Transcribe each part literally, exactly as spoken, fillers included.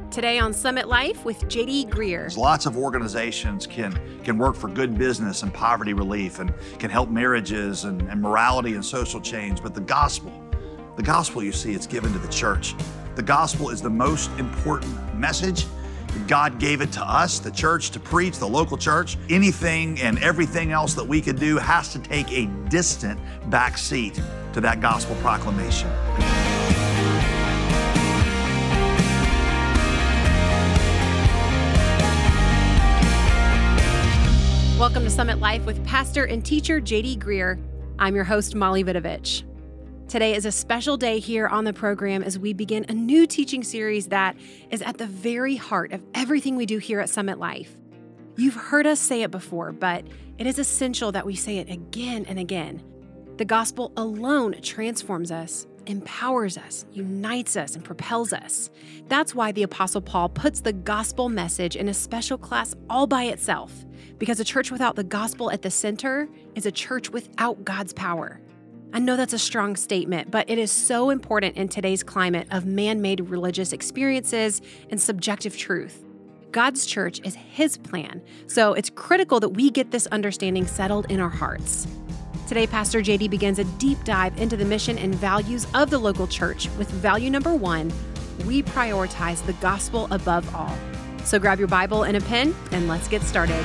Today on Summit Life with J D Greear. Lots of organizations can, can work for good business and poverty relief and can help marriages and, and morality and social change. But the gospel, the gospel, you see, it's given to the church. The gospel is the most important message. God gave it to us, the church, to preach, the local church. Anything and everything else that we could do has to take a distant back seat to that gospel proclamation. Welcome to Summit Life with pastor and teacher J D Greear. I'm your host, Molly Vidovich. Today is a special day here on the program as we begin a new teaching series that is at the very heart of everything we do here at Summit Life. You've heard us say it before, but it is essential that we say it again and again. The gospel alone transforms us, empowers us, unites us, and propels us. That's why the Apostle Paul puts the gospel message in a special class all by itself, because a church without the gospel at the center is a church without God's power. I know that's a strong statement, but it is so important in today's climate of man-made religious experiences and subjective truth. God's church is His plan, so it's critical that we get this understanding settled in our hearts. Today, Pastor J D begins a deep dive into the mission and values of the local church with value number one: we prioritize the gospel above all. So grab your Bible and a pen, and let's get started.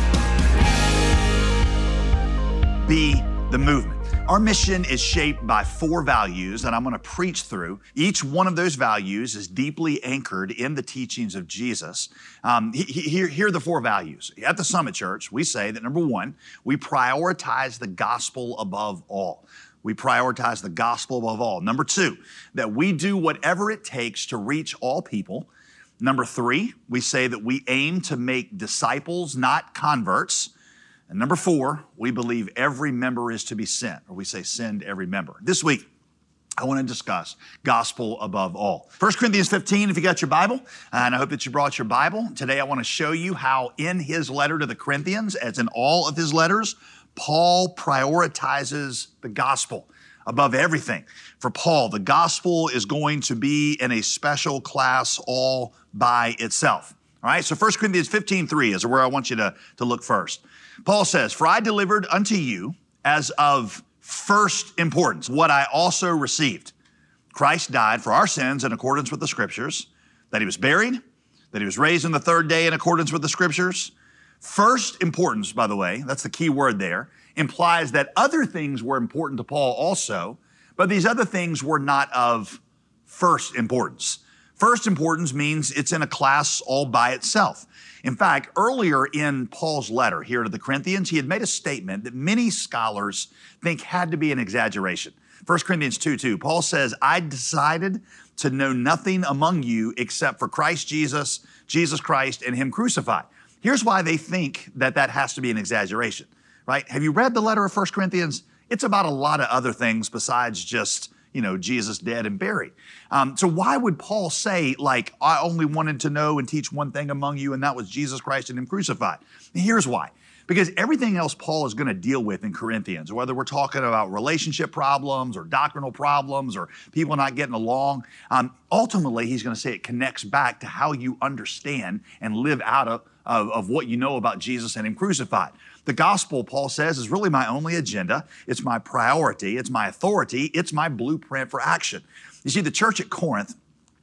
Be the movement. Our mission is shaped by four values that I'm going to preach through. Each one of those values is deeply anchored in the teachings of Jesus. Um, here, here are the four values. At the Summit Church, we say that number one, we prioritize the gospel above all. We prioritize the gospel above all. Number two, that we do whatever it takes to reach all people. Number three, we say that we aim to make disciples, not converts. And number four, we believe every member is to be sent, or we say send every member. This week, I want to discuss gospel above all. First Corinthians fifteen, if you got your Bible, and I hope that you brought your Bible. Today, I want to show you how in his letter to the Corinthians, as in all of his letters, Paul prioritizes the gospel above everything. For Paul, the gospel is going to be in a special class all by itself. All right, so First Corinthians fifteen three is where I want you to, to look first. Paul says, "For I delivered unto you as of first importance what I also received. Christ died for our sins in accordance with the Scriptures, that he was buried, that he was raised on the third day in accordance with the Scriptures." First importance, by the way, that's the key word there, implies that other things were important to Paul also, but these other things were not of first importance. First importance means it's in a class all by itself. In fact, earlier in Paul's letter here to the Corinthians, he had made a statement that many scholars think had to be an exaggeration. First Corinthians two two, Paul says, "I decided to know nothing among you except for Christ Jesus, Jesus Christ, and him crucified." Here's why they think that that has to be an exaggeration, right? Have you read the letter of First Corinthians? It's about a lot of other things besides just you know, Jesus dead and buried. Um, so why would Paul say, like, I only wanted to know and teach one thing among you, and that was Jesus Christ and him crucified? And here's why. Because everything else Paul is going to deal with in Corinthians, whether we're talking about relationship problems or doctrinal problems or people not getting along, um, ultimately he's going to say it connects back to how you understand and live out of, of, of what you know about Jesus and him crucified. The gospel, Paul says, is really my only agenda. It's my priority. It's my authority. It's my blueprint for action. You see, the church at Corinth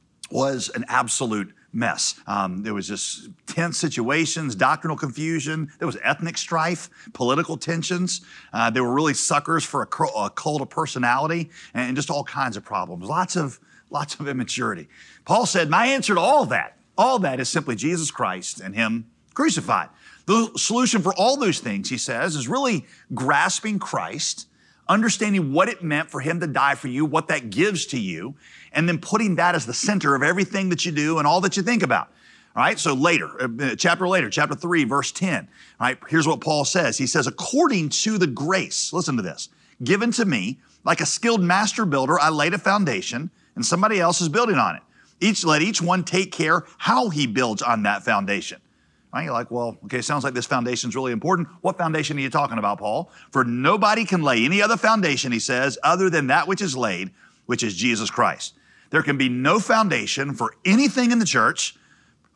was an absolute mess. Um, there was just tense situations, doctrinal confusion. There was ethnic strife, political tensions. Uh, they were really suckers for a, a cult of personality and just all kinds of problems. Lots of, lots of immaturity. Paul said, my answer to all that, all that is simply Jesus Christ and him crucified. The solution for all those things, he says, is really grasping Christ, understanding what it meant for him to die for you, what that gives to you, and then putting that as the center of everything that you do and all that you think about. All right, so later, a chapter later, chapter three, verse ten, all right, here's what Paul says. He says, according to the grace, listen to this, given to me, like a skilled master builder, I laid a foundation and somebody else is building on it. Each let each one take care how he builds on that foundation. Right? You're like, well, okay, sounds like this foundation is really important. What foundation are you talking about, Paul? For nobody can lay any other foundation, he says, other than that which is laid, which is Jesus Christ. There can be no foundation for anything in the church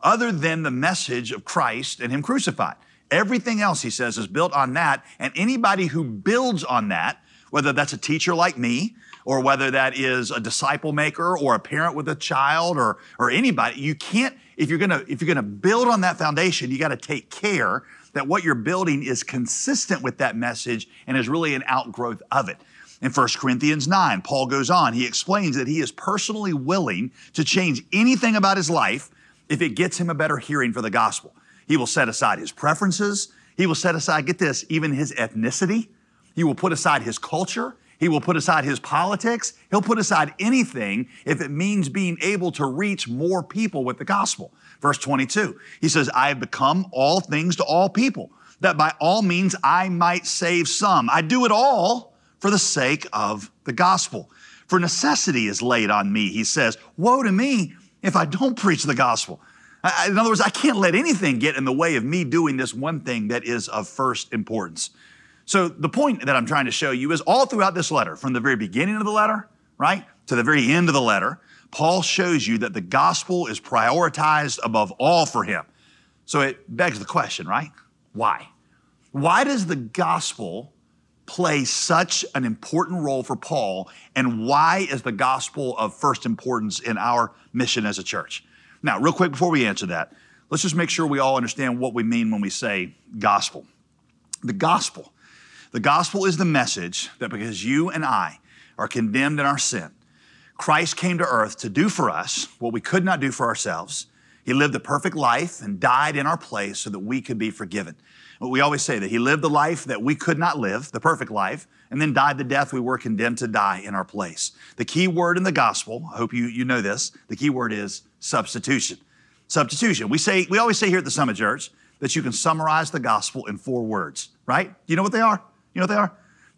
other than the message of Christ and Him crucified. Everything else, he says, is built on that, and anybody who builds on that, whether that's a teacher like me, or whether that is a disciple maker, or a parent with a child, or, or anybody, you can't, if you're gonna, if you're gonna build on that foundation, you gotta take care that what you're building is consistent with that message and is really an outgrowth of it. In First Corinthians nine, Paul goes on, he explains that he is personally willing to change anything about his life if it gets him a better hearing for the gospel. He will set aside his preferences. He will set aside, get this, even his ethnicity. He will put aside his culture. He will put aside his politics. He'll put aside anything if it means being able to reach more people with the gospel. Verse twenty-two, he says, I have become all things to all people, that by all means I might save some. I do it all for the sake of the gospel. For necessity is laid on me, he says. Woe to me if I don't preach the gospel. I, in other words, I can't let anything get in the way of me doing this one thing that is of first importance. So the point that I'm trying to show you is all throughout this letter, from the very beginning of the letter, right, to the very end of the letter, Paul shows you that the gospel is prioritized above all for him. So it begs the question, right? Why? Why does the gospel play such an important role for Paul, and why is the gospel of first importance in our mission as a church? Now, real quick before we answer that, let's just make sure we all understand what we mean when we say gospel. The gospel. The gospel is the message that because you and I are condemned in our sin, Christ came to earth to do for us what we could not do for ourselves. He lived a perfect life and died in our place so that we could be forgiven. We always say that He lived the life that we could not live, the perfect life, and then died the death we were condemned to die in our place. The key word in the gospel, I hope you, you know this, the key word is substitution. Substitution. We say, we always say here at the Summit Church that you can summarize the gospel in four words, right? You know what they are? You know what they are?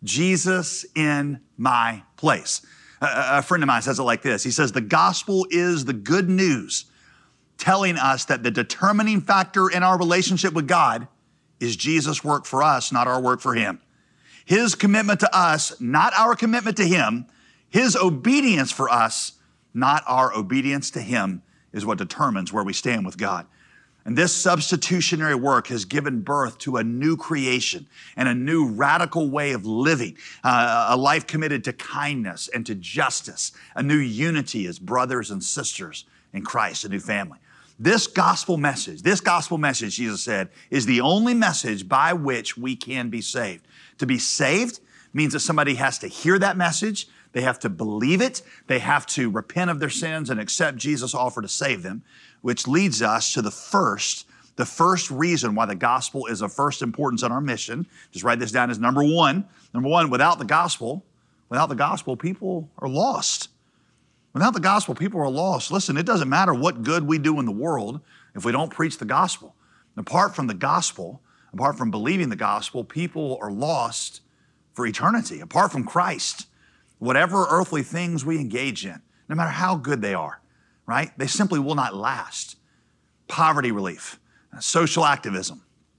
Jesus in my place. A, a friend of mine says it like this. He says, the gospel is the good news telling us that the determining factor in our relationship with God is Jesus' work for us, not our work for Him. His commitment to us, not our commitment to Him. His obedience for us, not our obedience to Him, is what determines where we stand with God. And this substitutionary work has given birth to a new creation and a new radical way of living, uh, a life committed to kindness and to justice, a new unity as brothers and sisters in Christ, a new family. This gospel message, this gospel message, Jesus said, is the only message by which we can be saved. To be saved means that somebody has to hear that message, they have to believe it, they have to repent of their sins and accept Jesus' offer to save them, which leads us to the first, the first reason why the gospel is of first importance in our mission. Just write this down as number one. Number one, without the gospel, without the gospel, people are lost. Without the gospel, people are lost. Listen, it doesn't matter what good we do in the world if we don't preach the gospel. Apart from the gospel, apart from believing the gospel, people are lost for eternity. Apart from Christ, whatever earthly things we engage in, no matter how good they are, right? They simply will not last. Poverty relief, social activism,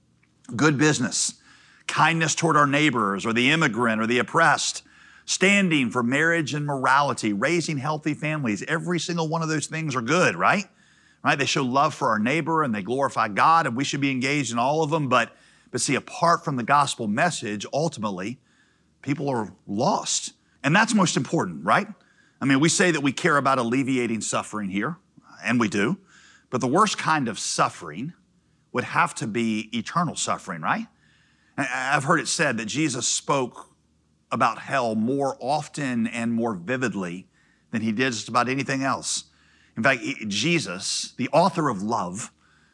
good business, kindness toward our neighbors or the immigrant or the oppressed, standing for marriage and morality, raising healthy families. Every single one of those things are good, right? Right? They show love for our neighbor and they glorify God, and we should be engaged in all of them. But, but see, apart from the gospel message, ultimately, people are lost. And that's most important, right? I mean, we say that we care about alleviating suffering here, and we do. But the worst kind of suffering would have to be eternal suffering, right? I've heard it said that Jesus spoke about hell more often and more vividly than He did just about anything else. In fact, Jesus, the author of love,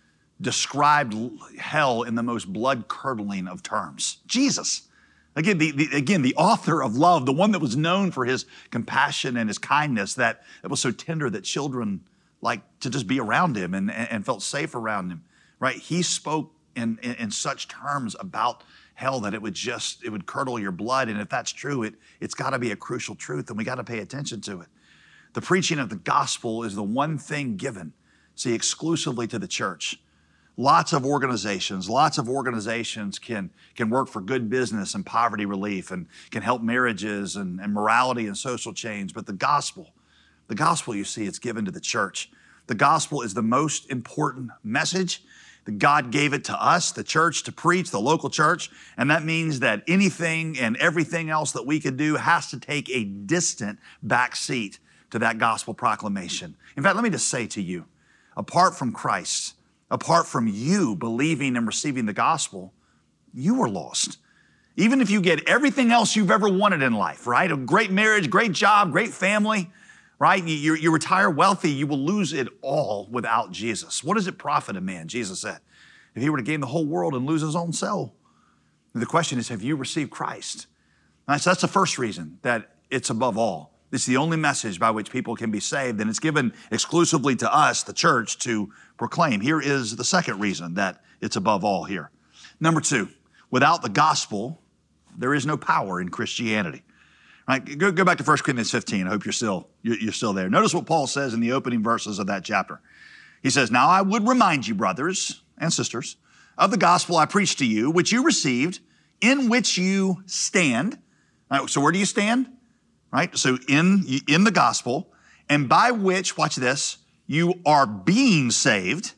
described hell in the most blood-curdling of terms. Jesus. Again the, the, again, the author of love, the one that was known for His compassion and His kindness, that, that was so tender that children liked to just be around Him and, and felt safe around Him, right? He spoke in, in, in such terms about hell that it would just, it would curdle your blood. And if that's true, it, it's got to be a crucial truth, and we got to pay attention to it. The preaching of the gospel is the one thing given, see, exclusively to the church. Lots of organizations, lots of organizations can, can work for good business and poverty relief and can help marriages and, and morality and social change. But the gospel, the gospel, you see, it's given to the church. The gospel is the most important message. That God gave it to us, the church, to preach, the local church. And that means that anything and everything else that we could do has to take a distant back seat to that gospel proclamation. In fact, let me just say to you, apart from Christ, apart from you believing and receiving the gospel, you are lost. Even if you get everything else you've ever wanted in life, right? A great marriage, great job, great family, right? You, you retire wealthy, you will lose it all without Jesus. What does it profit a man, Jesus said, if he were to gain the whole world and lose his own soul? The question is, have you received Christ? Right, so that's the first reason that it's above all. It's the only message by which people can be saved, and it's given exclusively to us, the church, to proclaim. Here is the second reason that it's above all here. Number two, without the gospel, there is no power in Christianity. Right, go, go back to First Corinthians fifteen. I hope you're still, you're, you're still there. Notice what Paul says in the opening verses of that chapter. He says, now I would remind you, brothers and sisters, of the gospel I preached to you, which you received, in which you stand. Right, so where do you stand? Right, so in, in the gospel, and by which, watch this, you are being saved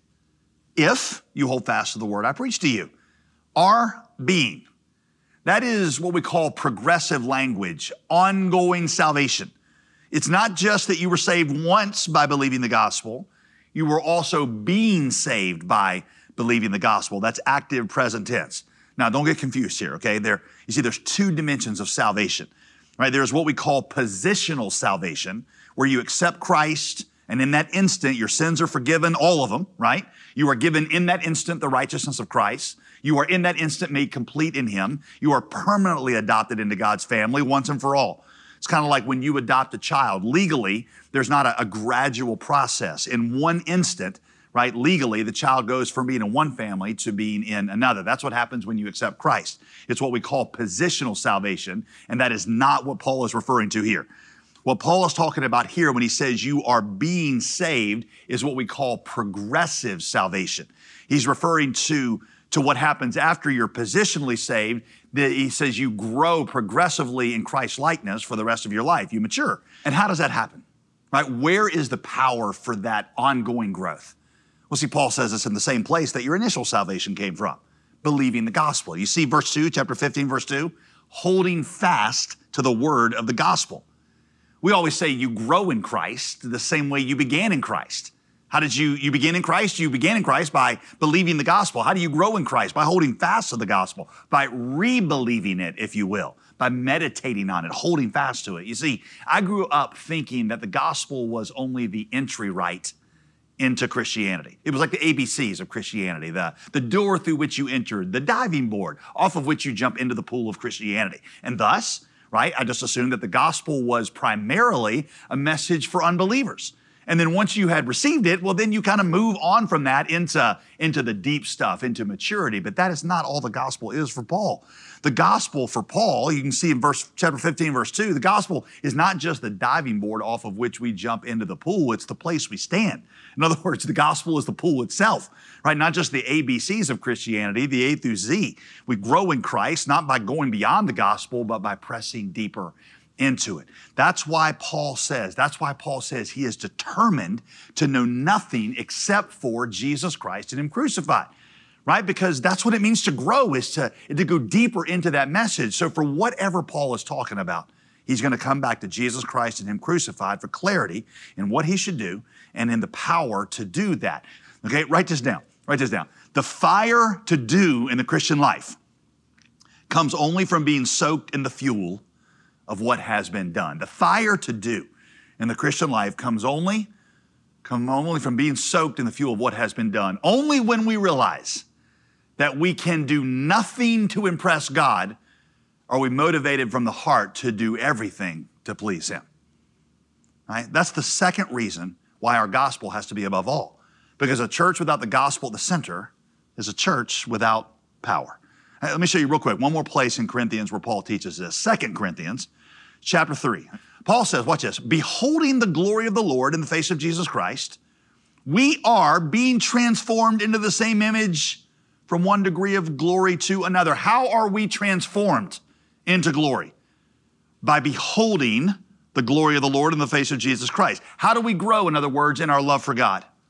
if you hold fast to the word I preached to you. Are being. That is what we call progressive language, ongoing salvation. It's not just that you were saved once by believing the gospel. You were also being saved by believing the gospel. That's active present tense. Now, don't get confused here, okay? There, you see, there's two dimensions of salvation, right? There's what we call positional salvation, where you accept Christ, and in that instant, your sins are forgiven, all of them, right? You are given in that instant the righteousness of Christ. You are in that instant made complete in him. You are permanently adopted into God's family once and for all. It's kind of like when you adopt a child. Legally, there's not a, a gradual process. In one instant, right, legally, the child goes from being in one family to being in another. That's what happens when you accept Christ. It's what we call positional salvation, and that is not what Paul is referring to here. What Paul is talking about here when he says you are being saved is what we call progressive salvation. He's referring to to what happens after you're positionally saved. He says you grow progressively in Christ's likeness for the rest of your life. You mature. And how does that happen? Right? Where is the power for that ongoing growth? Well, see, Paul says it's in the same place that your initial salvation came from, believing the gospel. You see verse two, chapter fifteen, verse two, holding fast to the word of the gospel. We always say you grow in Christ the same way you began in Christ. How did you, you begin in Christ? You began in Christ by believing the gospel. How do you grow in Christ? By holding fast to the gospel, by re-believing it, if you will, by meditating on it, holding fast to it. You see, I grew up thinking that the gospel was only the entry right into Christianity. It was like the A B Cs of Christianity, the, the door through which you entered, the diving board off of which you jump into the pool of Christianity. And thus, right, I just assumed that the gospel was primarily a message for unbelievers. And then once you had received it, well, then you kind of move on from that into, into the deep stuff, into maturity. But that is not all the gospel is for Paul. The gospel for Paul, you can see in verse chapter fifteen, verse two, the gospel is not just the diving board off of which we jump into the pool, it's the place we stand. In other words, the gospel is the pool itself, right? Not just the A B Cs of Christianity, the A through Z. We grow in Christ, not by going beyond the gospel, but by pressing deeper into it. That's why Paul says, that's why Paul says he is determined to know nothing except for Jesus Christ and him crucified, right? Because that's what it means to grow, is to, to go deeper into that message. So for whatever Paul is talking about, he's going to come back to Jesus Christ and him crucified for clarity in what he should do and in the power to do that. Okay, write this down, write this down. The fire to do in the Christian life comes only from being soaked in the fuel of what has been done. The fire to do in the Christian life comes only, come only from being soaked in the fuel of what has been done. Only when we realize that we can do nothing to impress God are we motivated from the heart to do everything to please him. Right? That's the second reason why our gospel has to be above all. Because a church without the gospel at the center is a church without power. Let me show you real quick one more place in Corinthians where Paul teaches this. Second Corinthians chapter three. Paul says, watch this, beholding the glory of the Lord in the face of Jesus Christ, we are being transformed into the same image from one degree of glory to another. How are we transformed into glory? By beholding the glory of the Lord in the face of Jesus Christ. How do we grow, in other words, in our love for God?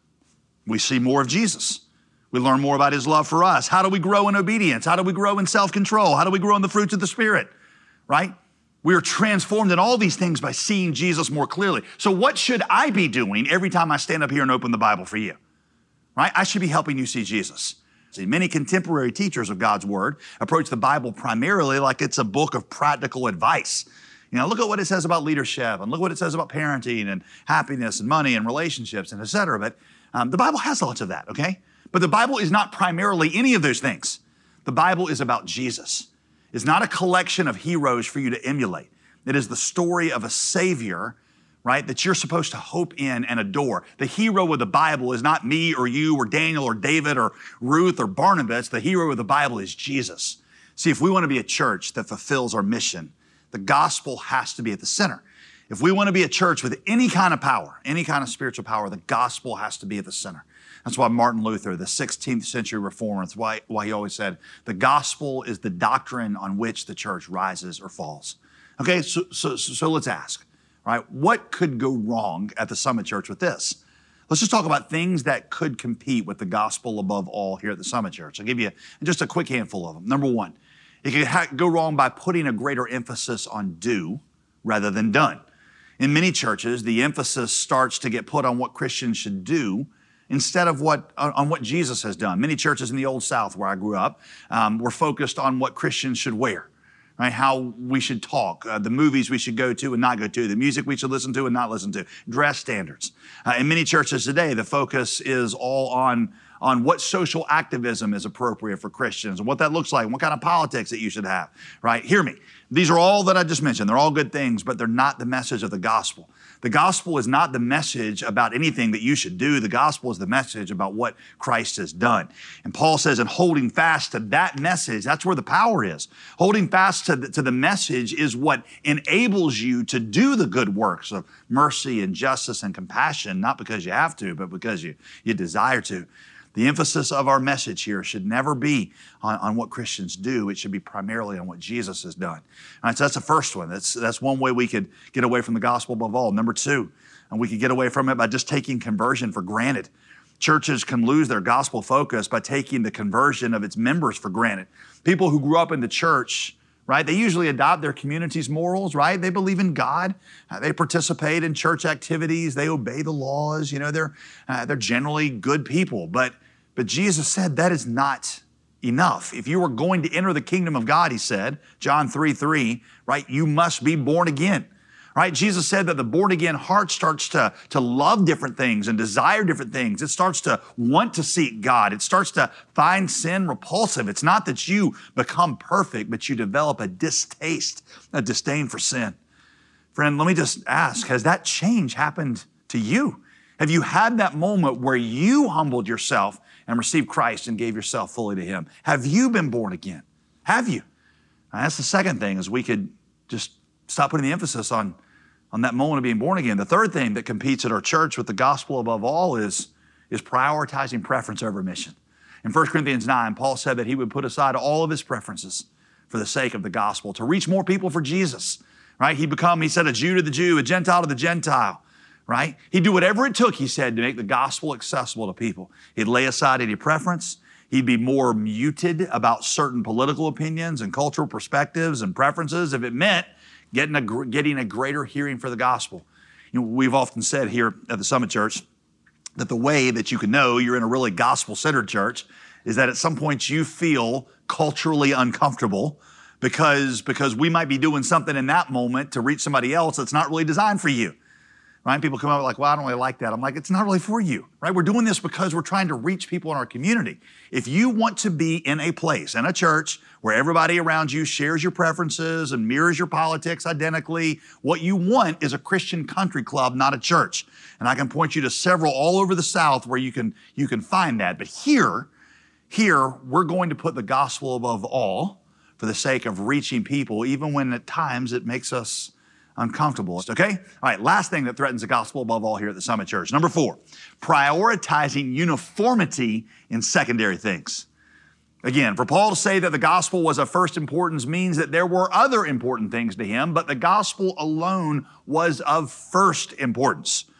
We see more of Jesus. We learn more about his love for us. How do we grow in obedience? How do we grow in self-control? How do we grow in the fruits of the Spirit, right? We are transformed in all these things by seeing Jesus more clearly. So what should I be doing every time I stand up here and open the Bible for you, right? I should be helping you see Jesus. See, many contemporary teachers of God's Word approach the Bible primarily like it's a book of practical advice. You know, look at what it says about leadership, and look what it says about parenting and happiness and money and relationships and et cetera. But um, the Bible has lots of that, okay? But the Bible is not primarily any of those things. The Bible is about Jesus. It's not a collection of heroes for you to emulate. It is the story of a Savior, right, that you're supposed to hope in and adore. The hero of the Bible is not me or you or Daniel or David or Ruth or Barnabas. The hero of the Bible is Jesus. See, if we want to be a church that fulfills our mission, the gospel has to be at the center. If we want to be a church with any kind of power, any kind of spiritual power, the gospel has to be at the center. That's why Martin Luther, the sixteenth century reformer, that's why, why he always said, the gospel is the doctrine on which the church rises or falls. Okay, so, so, so let's ask, right? What could go wrong at the Summit Church with this? Let's just talk about things that could compete with the gospel above all here at the Summit Church. I'll give you just a quick handful of them. Number one, it could ha- go wrong by putting a greater emphasis on do rather than done. In many churches, the emphasis starts to get put on what Christians should do instead of what on what Jesus has done. Many churches in the Old South, where I grew up, um, were focused on what Christians should wear, right? How we should talk, uh, the movies we should go to and not go to, the music we should listen to and not listen to, dress standards. Uh, in many churches today, the focus is all on on what social activism is appropriate for Christians and what that looks like and what kind of politics that you should have, right? Hear me. These are all that I just mentioned. They're all good things, but they're not the message of the gospel. The gospel is not the message about anything that you should do. The gospel is the message about what Christ has done. And Paul says, in holding fast to that message, that's where the power is. Holding fast to the, to the message is what enables you to do the good works of mercy and justice and compassion, not because you have to, but because you, you desire to. The emphasis of our message here should never be on, on what Christians do. It should be primarily on what Jesus has done. All right, so that's the first one. That's, that's one way we could get away from the gospel above all. Number two, and we could get away from it by just taking conversion for granted. Churches can lose their gospel focus by taking the conversion of its members for granted. People who grew up in the church, right, they usually adopt their community's morals, right? They believe in God. Uh, they participate in church activities. They obey the laws. You know, they're, uh, they're generally good people. But But Jesus said that is not enough. If you are going to enter the kingdom of God, he said, John three three, right, you must be born again, right? Jesus said that the born again heart starts to, to love different things and desire different things. It starts to want to seek God. It starts to find sin repulsive. It's not that you become perfect, but you develop a distaste, a disdain for sin. Friend, let me just ask, has that change happened to you? Have you had that moment where you humbled yourself and received Christ and gave yourself fully to him? Have you been born again? Have you? Now, that's the second thing, is we could just stop putting the emphasis on, on that moment of being born again. The third thing that competes at our church with the gospel above all is, is prioritizing preference over mission. In First Corinthians nine, Paul said that he would put aside all of his preferences for the sake of the gospel, to reach more people for Jesus, right? He'd become, he said, a Jew to the Jew, a Gentile to the Gentile, right? He'd do whatever it took, he said, to make the gospel accessible to people. He'd lay aside any preference. He'd be more muted about certain political opinions and cultural perspectives and preferences if it meant getting a, getting a greater hearing for the gospel. You know, we've often said here at the Summit Church that the way that you can know you're in a really gospel-centered church is that at some point you feel culturally uncomfortable because, because we might be doing something in that moment to reach somebody else that's not really designed for you. Right? People come out like, well, I don't really like that. I'm like, it's not really for you, right? We're doing this because we're trying to reach people in our community. If you want to be in a place, in a church, where everybody around you shares your preferences and mirrors your politics identically, what you want is a Christian country club, not a church. And I can point you to several all over the South where you can, you can find that. But here, here, we're going to put the gospel above all for the sake of reaching people, even when at times it makes us uncomfortable, okay? All right, last thing that threatens the gospel above all here at the Summit Church. Number four, prioritizing uniformity in secondary things. Again, for Paul to say that the gospel was of first importance means that there were other important things to him, but the gospel alone was of first importance.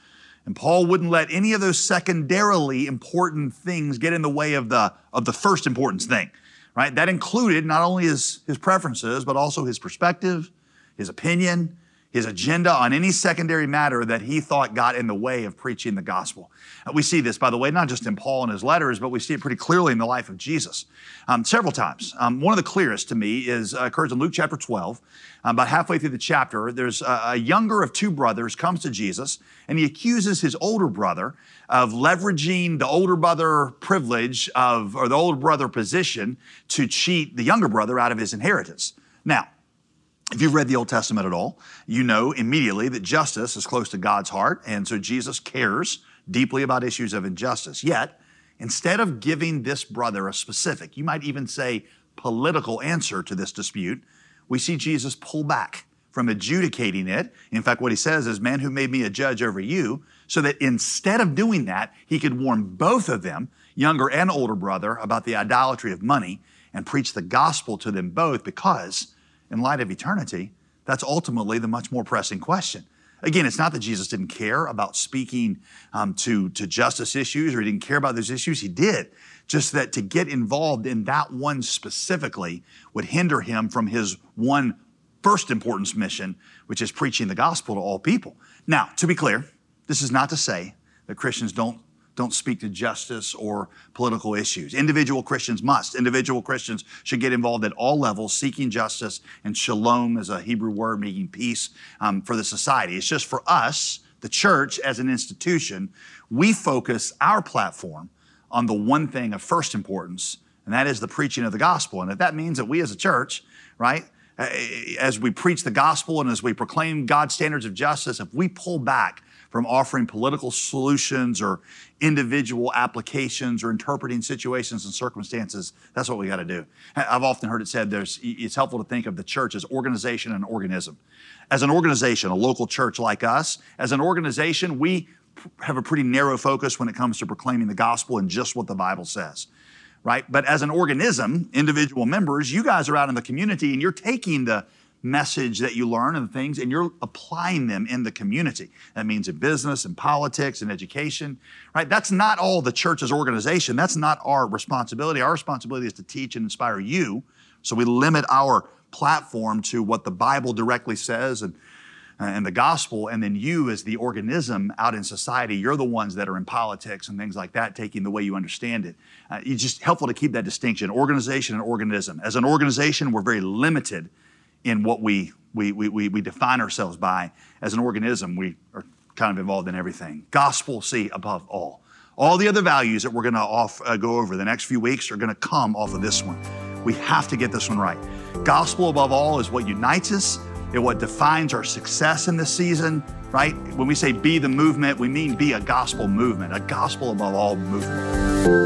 And Paul wouldn't let any of those secondarily important things get in the way of the, of the first importance thing, right? That included not only his, his preferences, but also his perspective, his opinion, his agenda on any secondary matter that he thought got in the way of preaching the gospel. Uh, we see this, by the way, not just in Paul and his letters, but we see it pretty clearly in the life of Jesus um, several times. Um, one of the clearest to me is uh, occurs in Luke chapter twelve. Um, about halfway through the chapter, there's a, a younger of two brothers comes to Jesus, and he accuses his older brother of leveraging the older brother privilege of, or the older brother position to cheat the younger brother out of his inheritance. Now, if you've read the Old Testament at all, you know immediately that justice is close to God's heart, and so Jesus cares deeply about issues of injustice. Yet, instead of giving this brother a specific, you might even say political answer to this dispute, we see Jesus pull back from adjudicating it. In fact, what he says is, "Man who made me a judge over you," so that instead of doing that, he could warn both of them, younger and older brother, about the idolatry of money and preach the gospel to them both, because in light of eternity, that's ultimately the much more pressing question. Again, it's not that Jesus didn't care about speaking um, to, to justice issues, or he didn't care about those issues. He did. Just that to get involved in that one specifically would hinder him from his one first importance mission, which is preaching the gospel to all people. Now, to be clear, this is not to say that Christians don't don't speak to justice or political issues. Individual Christians must. Individual Christians should get involved at all levels, seeking justice, and shalom is a Hebrew word meaning peace um, for the society. It's just for us, the church as an institution, we focus our platform on the one thing of first importance, and that is the preaching of the gospel. And if that means that we as a church, right, as we preach the gospel and as we proclaim God's standards of justice, if we pull back from offering political solutions or individual applications or interpreting situations and circumstances, that's what we got to do. I've often heard it said there's, it's helpful to think of the church as organization and organism. As an organization, a local church like us, as an organization, we have a pretty narrow focus when it comes to proclaiming the gospel and just what the Bible says, right? But as an organism, individual members, you guys are out in the community and you're taking the message that you learn and things, and you're applying them in the community. That means in business and politics and education, right? That's not all the church's organization. That's not our responsibility. Our responsibility is to teach and inspire you. So we limit our platform to what the Bible directly says and, and the gospel, and then you as the organism out in society, you're the ones that are in politics and things like that, taking the way you understand it. Uh, it's just helpful to keep that distinction, organization and organism. As an organization, we're very limited in what we, we, we, we define ourselves by. As an organism, we are kind of involved in everything. Gospel, see, above all. All the other values that we're going to off, uh, go over the next few weeks are going to come off of this one. We have to get this one right. Gospel above all is what unites us, and what defines our success in this season, right? When we say be the movement, we mean be a gospel movement, a gospel above all movement.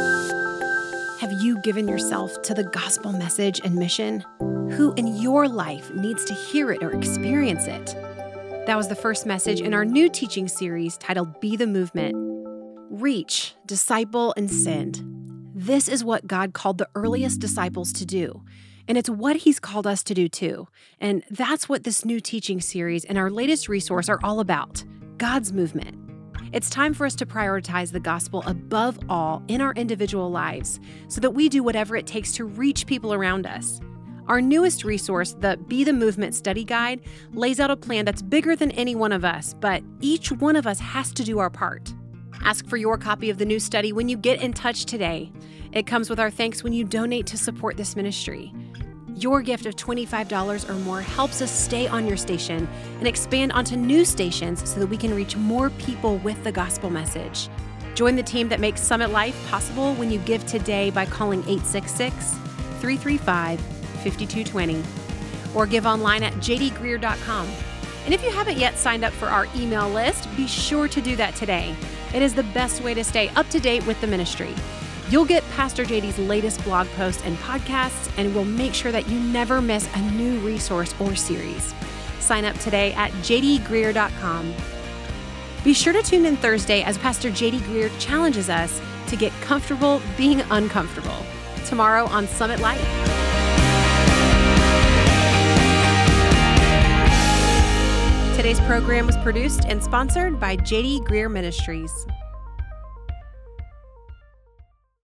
Have you given yourself to the gospel message and mission? Who in your life needs to hear it or experience it? That was the first message in our new teaching series titled Be the Movement. Reach, disciple, and send. This is what God called the earliest disciples to do. And it's what he's called us to do too. And that's what this new teaching series and our latest resource are all about, God's movement. It's time for us to prioritize the gospel above all in our individual lives so that we do whatever it takes to reach people around us. Our newest resource, the Be the Movement Study Guide, lays out a plan that's bigger than any one of us, but each one of us has to do our part. Ask for your copy of the new study when you get in touch today. It comes with our thanks when you donate to support this ministry. Your gift of twenty-five dollars or more helps us stay on your station and expand onto new stations so that we can reach more people with the gospel message. Join the team that makes Summit Life possible when you give today by calling eight six six, three three five, five two two zero or give online at j d greer dot com. And if you haven't yet signed up for our email list, be sure to do that today. It is the best way to stay up to date with the ministry. You'll get Pastor J D's latest blog posts and podcasts, and we'll make sure that you never miss a new resource or series. Sign up today at j d greer dot com. Be sure to tune in Thursday as Pastor J D Greer challenges us to get comfortable being uncomfortable. Tomorrow on Summit Life. Today's program was produced and sponsored by J D Greear Ministries.